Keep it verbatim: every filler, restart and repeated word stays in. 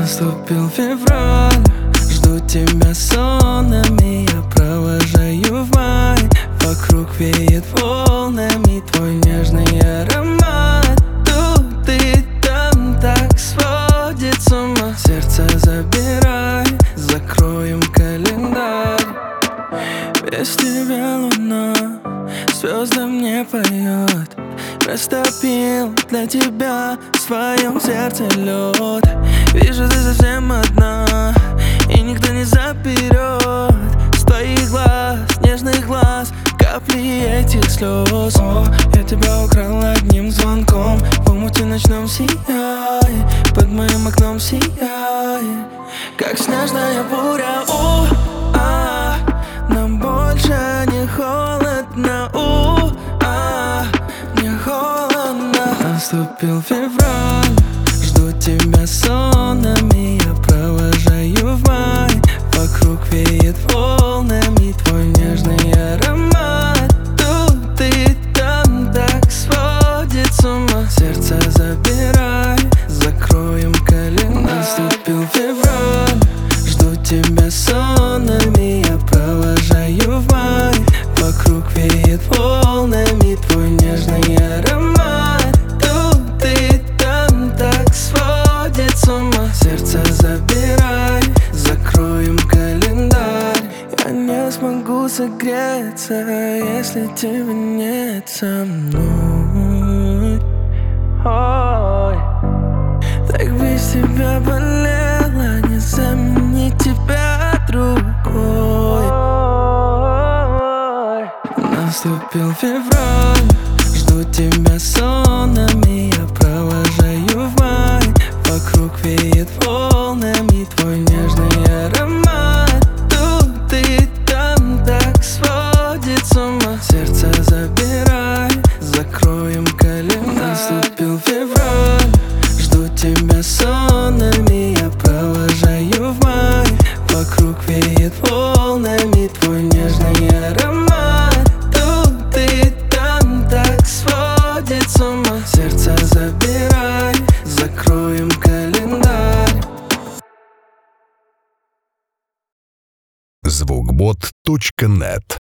Наступил февраль, жду тебя сонами, я провожаю в май. Вокруг веет волнами твой нежный аромат. Тут и там так сводит с ума. Сердце забирай, закроем календарь. Без тебя луна звездам не поет. Растопил для тебя в своем сердце лед. Вижу, ты совсем одна, и никто не заберет с твоих глаз, нежных глаз, капли этих слез. О, я тебя украл одним звонком, в омуте ночном сияй, под моим окном сияй, как снежная буря. У, а, нам больше не холодно. У, а, не холодно. Наступил февраль, жду тебя сонами, я провожаю в май. Вокруг веет волнами твой нежный аромат. Тут и там так сводит с ума. Сердце забирай, закроем календарь. Наступил февраль, жду тебя сонами, я провожаю в май. Вокруг веет волнами твой нежный аромат. Тут и там так сводит с ума. Сердце забирай, закроем календарь. Я не смогу согреться, если тебя нет со мной. Ой, так без тебя болело, не заменить тебя другой. Наступил февраль, жду тебя сонами, я провожаю в май. Вокруг веет волнами твой нежный аромат. Тут и там так сводит с ума. Сердце забирай, закроем календарь. Наступил февраль, жду тебя сонами, я провожаю в май. Вокруг веет волнами твой нежный аромат. Тут и там так сводит с ума. Сердце забирай, закроем календарь. звукбот точка нет